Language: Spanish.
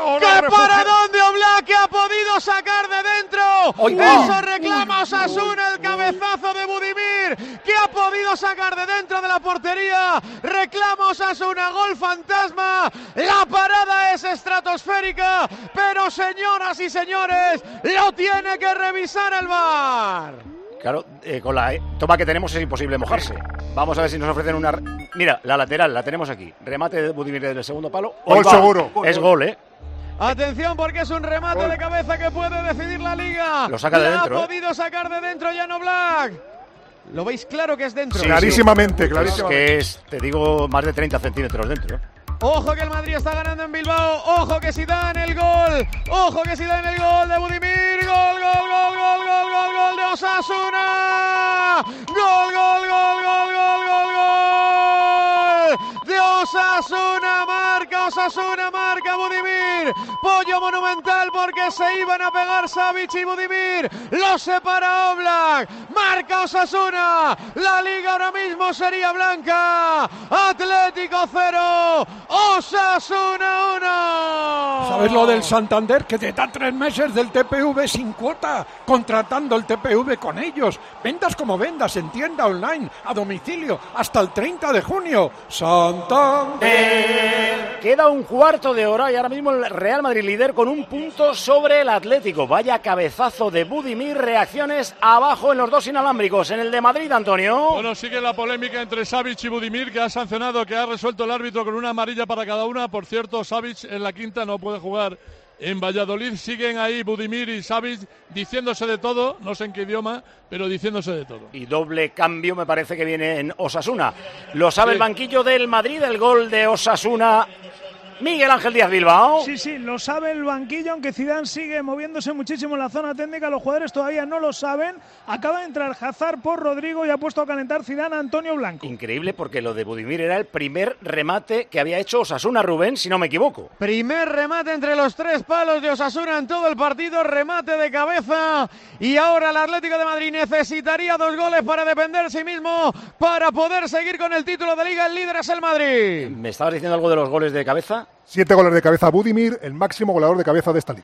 ¡Qué paradón de Oblak que ha podido sacar de dentro! ¡Eso reclama Osasuna! El cabezazo de Budimir que ha podido sacar de dentro de la portería. Reclama Osasuna, gol fantasma. La parada es estratosférica, pero señoras y señores, lo tiene que revisar el VAR. Claro, con la toma que tenemos es imposible mojarse. Vamos a ver si nos ofrecen una... Mira, la lateral, la tenemos aquí. Remate de Budimir desde el segundo palo. Gol seguro. Es gol, ¿eh? Atención porque es un remate de cabeza que puede decidir la Liga. Lo saca de dentro. Ha podido sacar de dentro Jan Oblak. ¿Lo veis claro que es dentro? Sí, clarísimamente, clarísimamente. Es que es, te digo, más de 30 centímetros dentro. Ojo que el Madrid está ganando en Bilbao. Ojo que si dan el gol. Ojo que si dan el gol de Budimir. Gol, gol, gol, gol, gol, gol, gol de Osasuna. Gol, gol, gol, gol, gol, gol, gol de Osasuna. Marca Budimir. Pollo monumental porque se iban a pegar Savic y Budimir. Lo separa Oblak. Marca Osasuna. La Liga ahora mismo sería blanca. Atlético 0. Osasuna 1. ¿Sabes lo del Santander? Que te da 3 meses del TPV sin cuota, contratando el TPV con ellos. Vendas como vendas, en tienda online, a domicilio, hasta el 30 de junio. Santander. Queda un cuarto de hora y ahora mismo el Real Madrid líder con un punto sobre el Atlético. Vaya cabezazo de Budimir, reacciones abajo en los dos inalámbricos. En el de Madrid, Antonio. Bueno, sigue la polémica entre Savic y Budimir, que ha sancionado, que ha resuelto el árbitro con una amarilla para cada una. Por cierto, Savic en la quinta no puede jugar en Valladolid. Siguen ahí Budimir y Savic diciéndose de todo, no sé en qué idioma, pero diciéndose de todo. Y doble cambio me parece que viene en Osasuna. Lo sabe el banquillo del Madrid, el gol de Osasuna. Miguel Ángel Díaz Bilbao. Sí, lo sabe el banquillo, aunque Zidane sigue moviéndose muchísimo en la zona técnica. Los jugadores todavía no lo saben. Acaba de entrar Hazard por Rodrigo y ha puesto a calentar Zidane a Antonio Blanco. Increíble, porque lo de Budimir era el primer remate que había hecho Osasuna, Rubén, si no me equivoco. Primer remate entre los 3 palos de Osasuna en todo el partido, remate de cabeza. Y ahora el Atlético de Madrid necesitaría 2 goles para depender de sí mismo, para poder seguir con el título de Liga. El líder es el Madrid. ¿Me estabas diciendo algo de los goles de cabeza? 7 goles de cabeza Budimir, el máximo goleador de cabeza de esta liga.